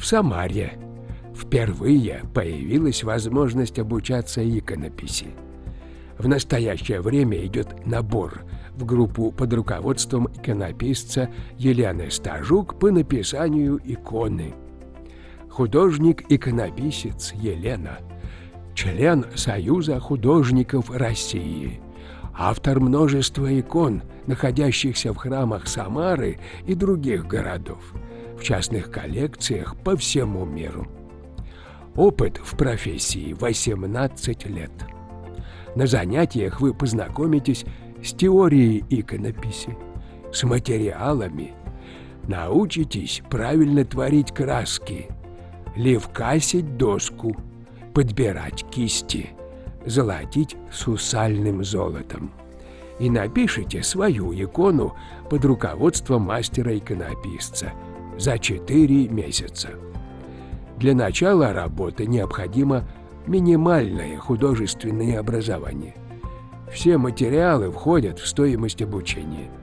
В Самаре впервые появилась возможность обучаться иконописи. В настоящее время идет набор в группу под руководством иконописца Елены Стажук по написанию иконы. Художник-иконописец Елена – член Союза художников России, автор множества икон, находящихся в храмах Самары и других городов, в частных коллекциях по всему миру. Опыт в профессии 18 лет. На занятиях вы познакомитесь с теорией иконописи, с материалами, научитесь правильно творить краски, левкасить доску, подбирать кисти, золотить сусальным золотом. И напишите свою икону под руководством мастера-иконописца за 4 месяца. Для начала работы необходимо минимальное художественное образование. Все материалы входят в стоимость обучения.